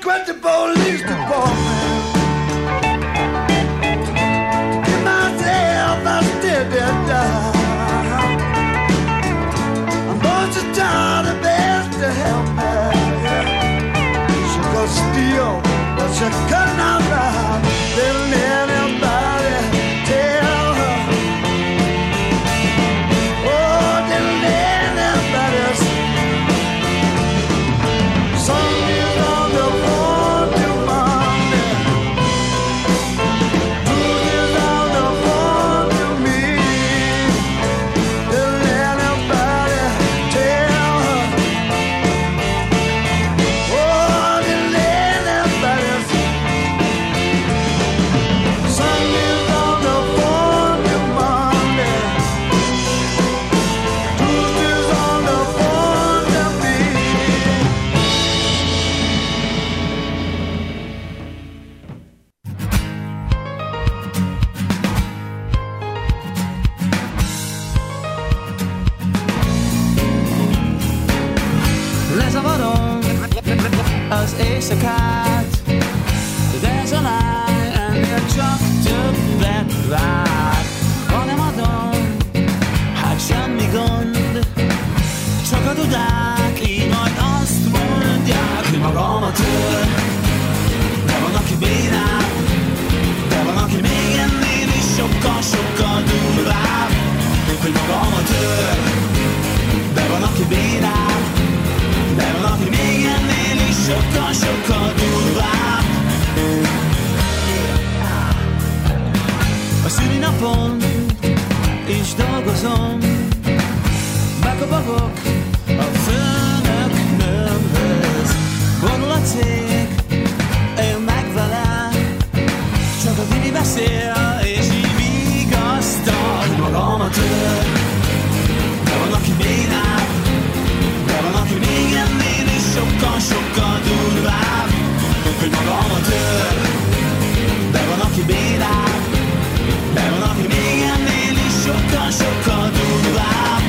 quit the police department. Give myself a steady job. I'm going to try the best to help me. She could steal, but she could not rob. Didn't anybody tell her? Oh, didn't anybody see? Somebody's on the phone to Monday. Tuesday's on the phone to me. Didn't anybody tell her? Oh, didn't anybody see? Sunday's on the phone to Monday. Tuesday's on the phone to me. Lezavarom az éjszakát, de ez a lány ennél csak többet vár. Ha nem adom, hát semmi gond, csak a dudák így majd azt mondják, hogy magamat tör. De van, aki bénál, de van, aki még ennél is sokkal durvább, hogy magamat tör. De van, aki bénál, de van, aki még ennél is sokkal durvább. A szülinapon is dolgozom, bekopogok a főnöknőmhöz. Borul a cég, én meg vele, csak a Vili beszél, és így vigasztal, hogy magamat tör. De van, aki bénál, de van, aki még ennél is sokkal durvább, hogy magamat tör. De van, aki bénál, de van, aki még ennél is sokkal durvább.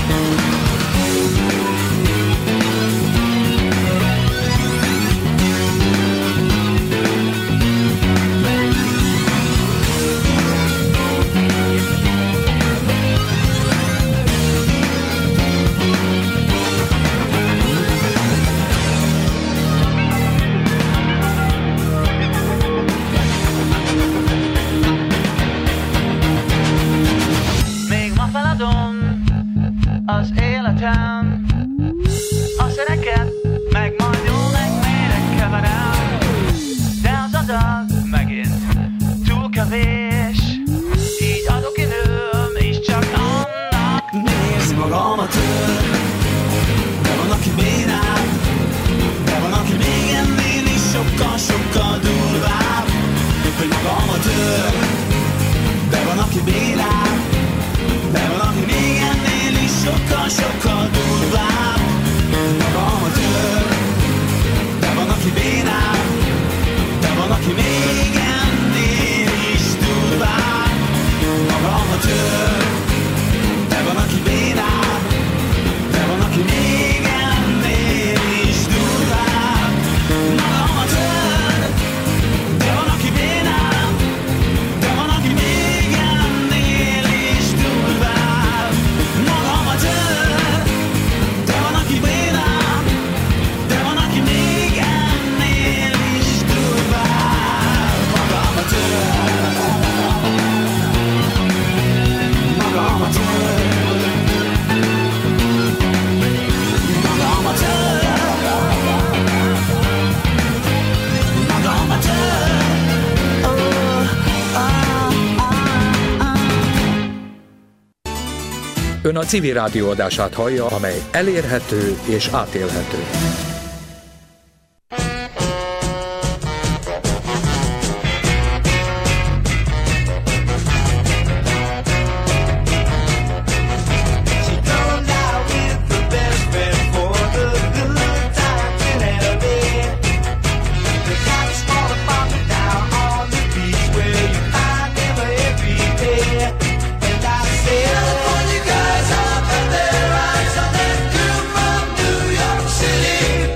Az életem, a szereket, meg majd jól megmérekeverem. De az adag megint túl kevés, így adok időm, és csak annak néz magamat tör. De van, aki bénál, de van, aki még ennél is sokkal durvább, hogy magamat tör. De van, aki bénál, de van, aki még ennél is sokkal durvább, magamat tör. De van, aki bénál, de van, aki még ennél is durvább, magamat tör. De van, aki bénál, de van, aki még ennél is durvább, magamat tör. De van, aki bénál, de van, aki még ennél is durvább, magamat tör. De van, aki bénál, de van, aki még ennél is durvább, magamat tör. Magamat tör. Magamat tör. Magamat tör. Ön a Civil Rádió adását hallja, amely elérhető és átélhető. She come out with the best friend for the good times in LA. The cats all about me down on the beach where you find them every day. And I said, California guys up and their eyes on that girl from New York City.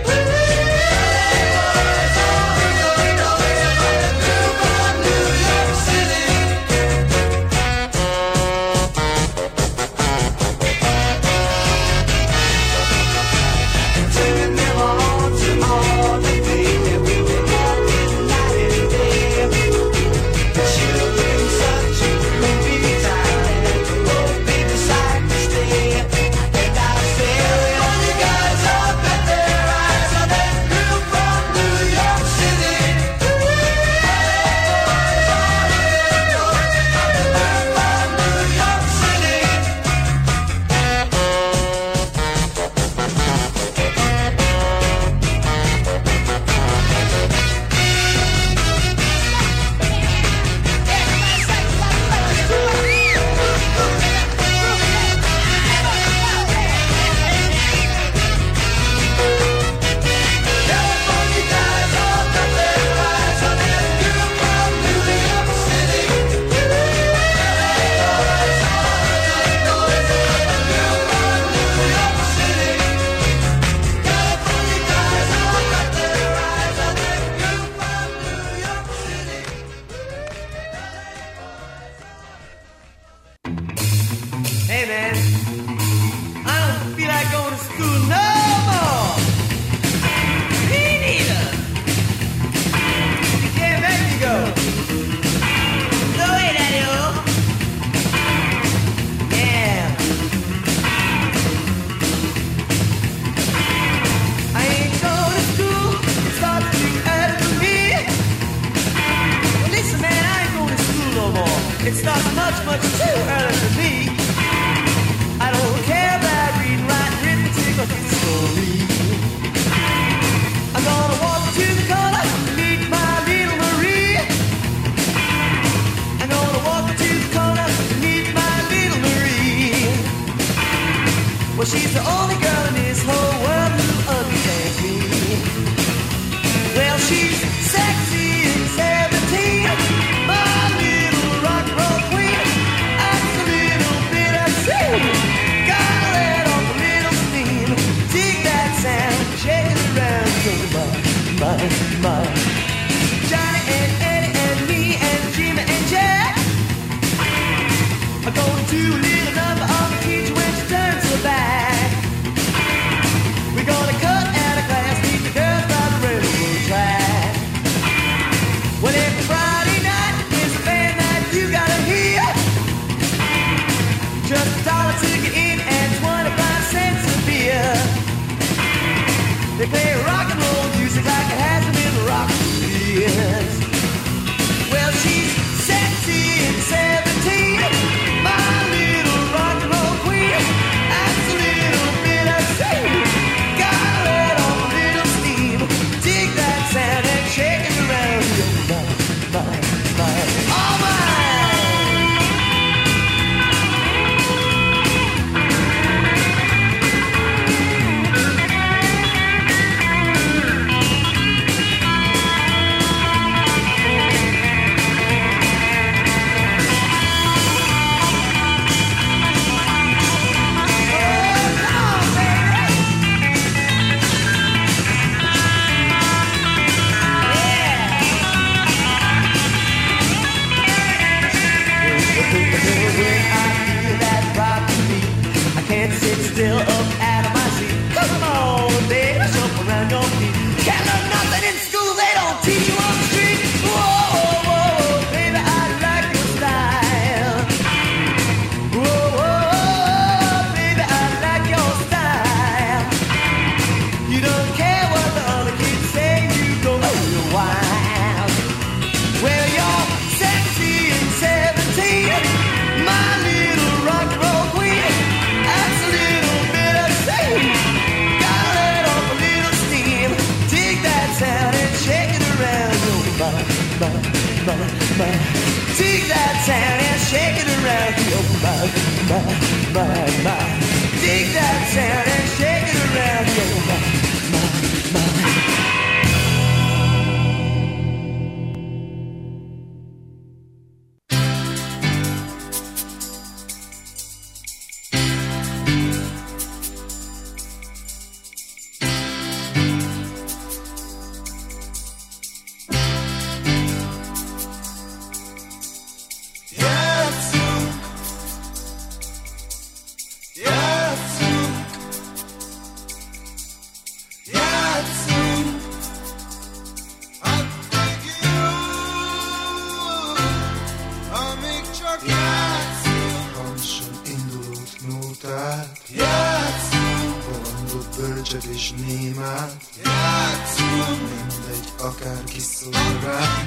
much, much too early for me. I don't care about reading, writing, arithmetic, or history. I'm gonna walk to the corner and meet my little Marie. I'm gonna walk to the corner and meet my little Marie. Well, she's the only girl in this whole world who understands me. Well, she's sexy and 17, my little rock and roll queen. That's a little bit of sin. Gotta let off a little steam. Dig that sound, shake it around, my. Johnny and Eddie and me and Jimmy and Jack are going to a little number on the teacher when she turns her back. We're gonna cut out a class, meet the girls by the railroad track. Well, every Friday night is a band night you gotta hear. Just $1 ticket in and 25 cents a beer. They play rock and roll music like it hasn't been rocked for years. Well, she's sexy and 17, my little rock and roll queen. That's a little bit of sin. Gotta let off a little steam. Dig that sound and shake it around. All mine. Can't sit still up out of my seat. Come on, baby, jump around your feet. Can't learn nothing in school, they don't teach you on the street. Whoa, whoa, baby, I like your style. Whoa, baby, I like your style. You don't care what the other kids say, you go real wild. Well, you're sexy and 17, my little rock and roll queen. That's a little bit of steam. Gotta let off a little steam. Dig that sound and shake it around. Dig that sound and shake it around. Dig that sound and shake it around. Bölcsöt és némát játszunk, mindegy, akárki szól rá.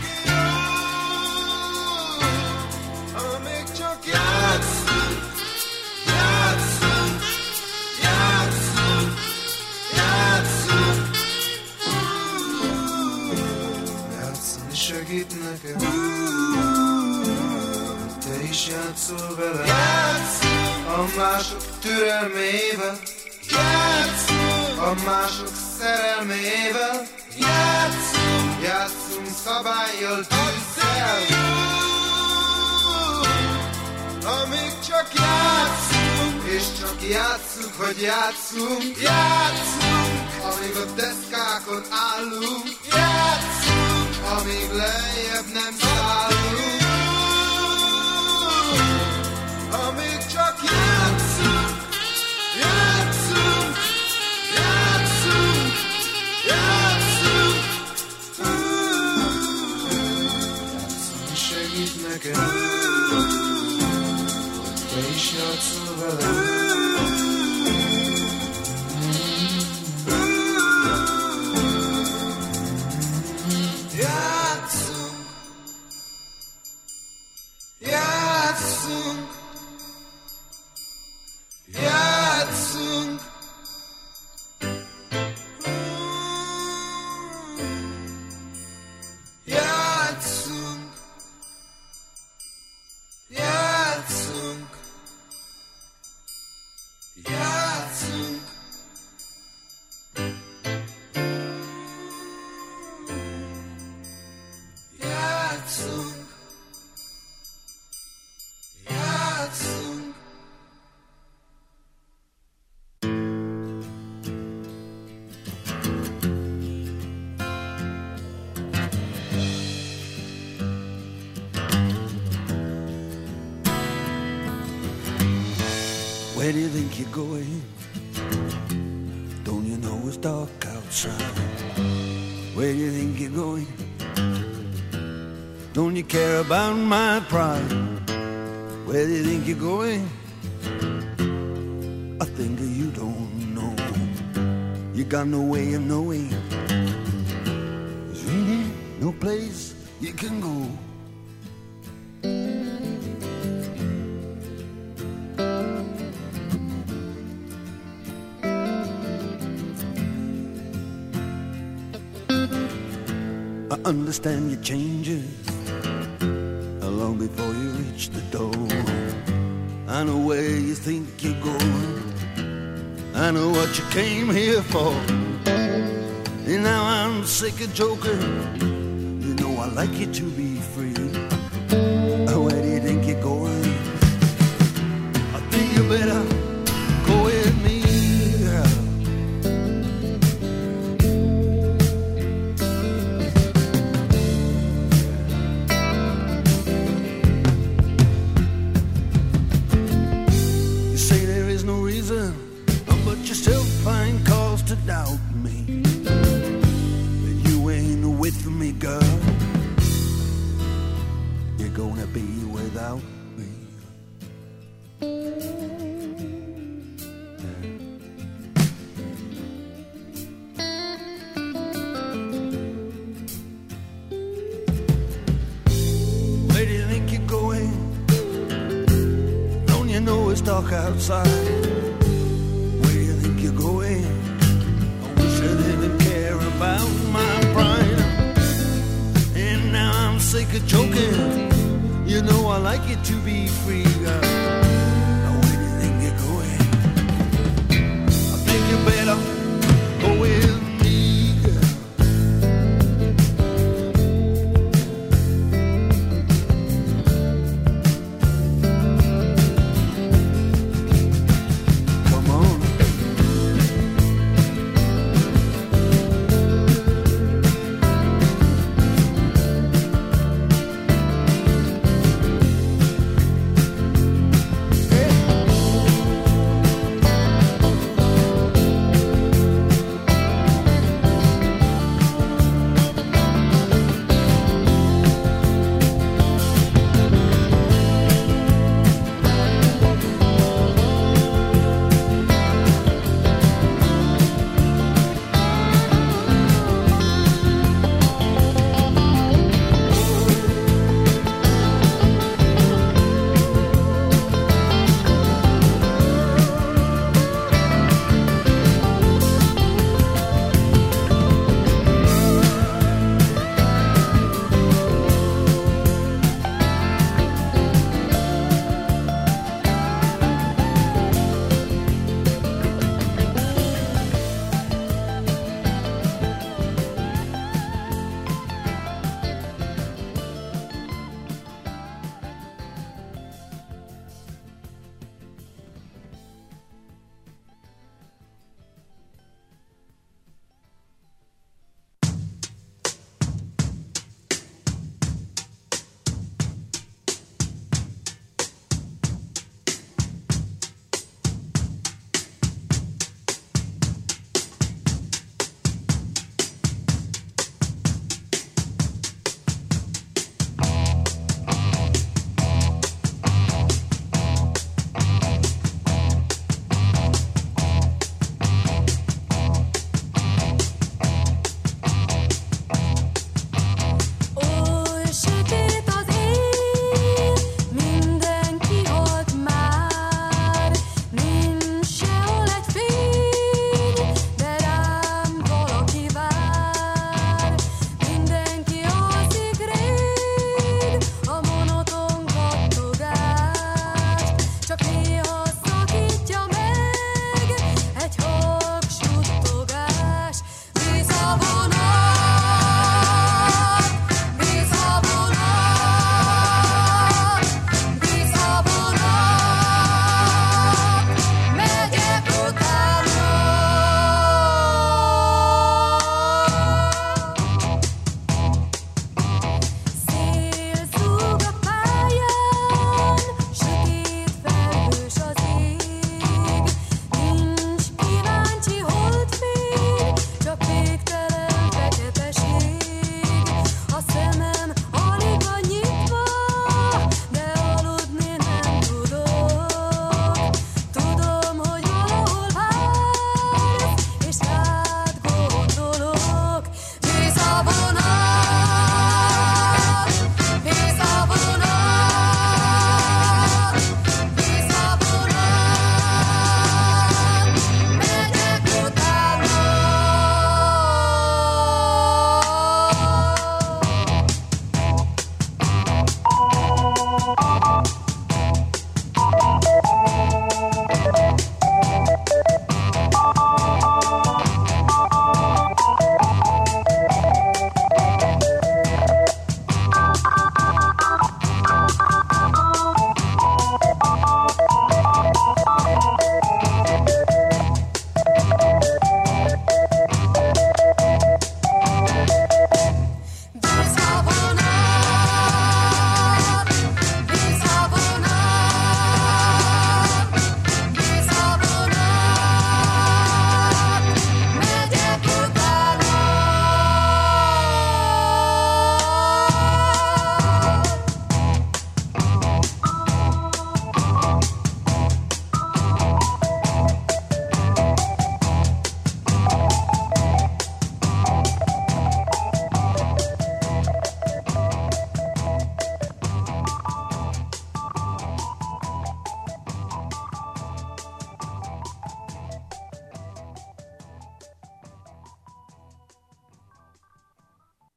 Amíg csak játszunk, játszunk, játszunk, játszunk. Játszani segít neked, te is játszol vele. Játszunk a mások türelmével, játszunk a mások szerelmével, játszunk, játszunk szabállyal, tűzzel. Amíg csak játszunk, és csak játszunk, hogy játszunk, játszunk. Amíg a deszkákon állunk, játszunk. Amíg lejjebb nem szállunk, amíg csak játszunk, játszunk, játszunk, játszunk. Játszani segít neked, hogy te is játszol vele. Játszunk, játszunk. Where do you think you're going? Don't you know it's dark outside? Where do you think you're going? Don't you care about my pride? Where do you think you're going? I think you don't know. You got no way of knowing. There's really no place you can go. I understand your changes long before you reach the door. I know where you think you're going. I know what you came here for. And now I'm sick of joking. You know I like you to be free. Where do you think you're going? I think you better go with me. You say there is no reason, but you still find cause to doubt me. That you ain't with me, girl. You're gonna be without me. Where do you think you're going? Don't you know it's dark outside? Where do you think you're going? I wish I didn't care about my pride. And now I'm sick of joking. You know I like it to be free, girl. Now where do you think you're going? I think you better go with me, girl. Come on.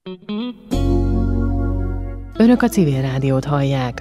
Önök a Civil Rádiót hallják.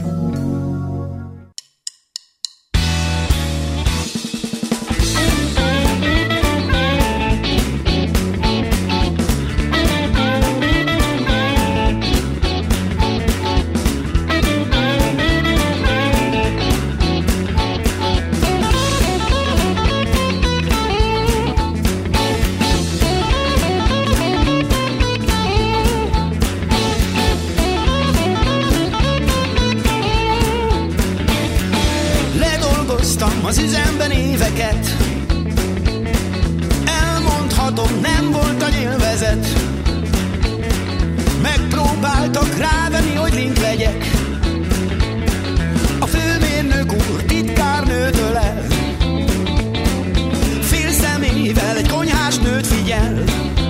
Az üzemben éveket, elmondhatom, nem volt a nyilvezet. Megpróbáltak rávenni, hogy link legyek. A főmérnök úr titkárnőtől el, fél szemével egy konyhás nőt figyel.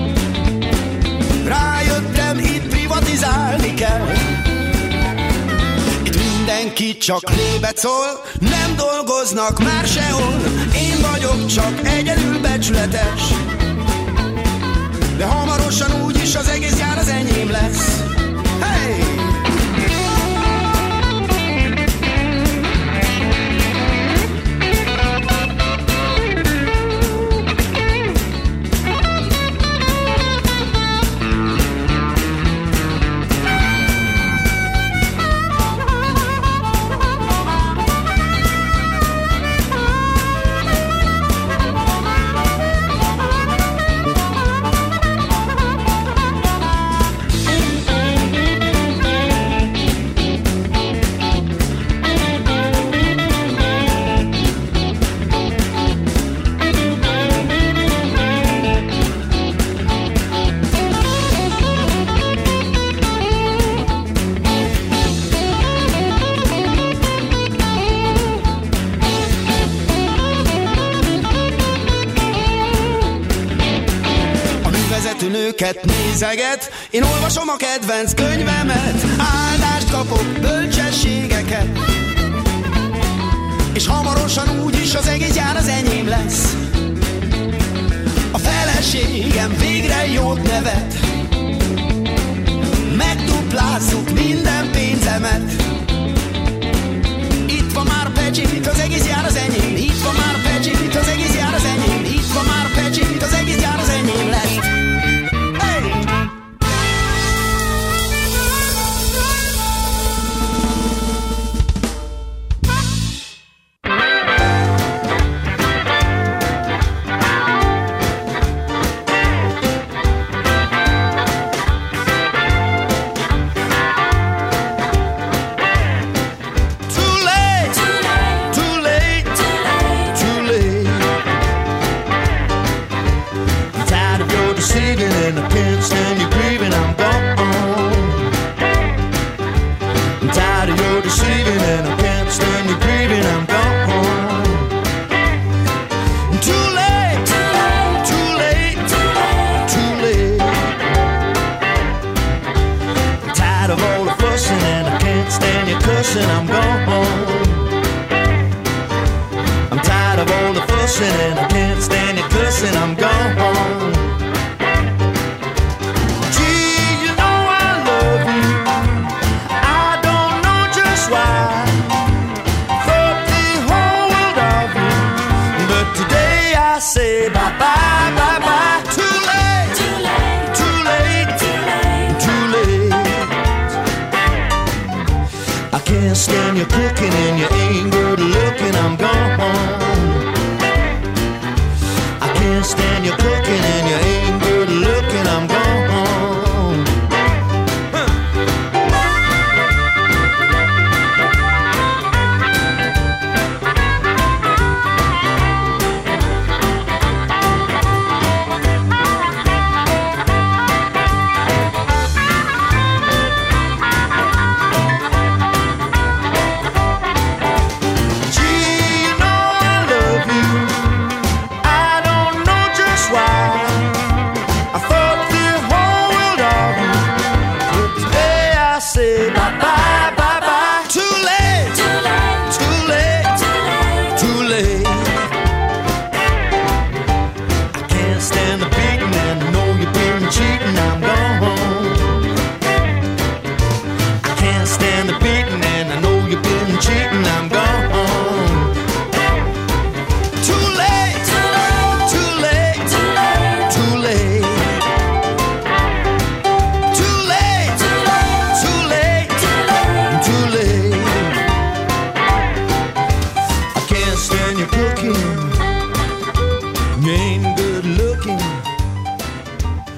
Rájöttem, itt privatizálni kell. Mindenki csak lébet szól, nem dolgoznak már sehol. Én vagyok csak egyedül becsületes, de hamarosan úgyis az egész gyár az enyém lesz. Hey! Nőket nézeget, én olvasom a kedvenc könyvemet, áldást kapok, bölcsességeket, és hamarosan úgyis az egész gyár az enyém lesz. A feleségem végre jót nevet, megduplázzuk minden pénzemet. Itt van már Pecsit, az egész gyár az enyém. Itt van már Pecsit, az egész gyár az enyém. Itt van már Pecsit, az egész gyár az enyém lesz. cooking. You ain't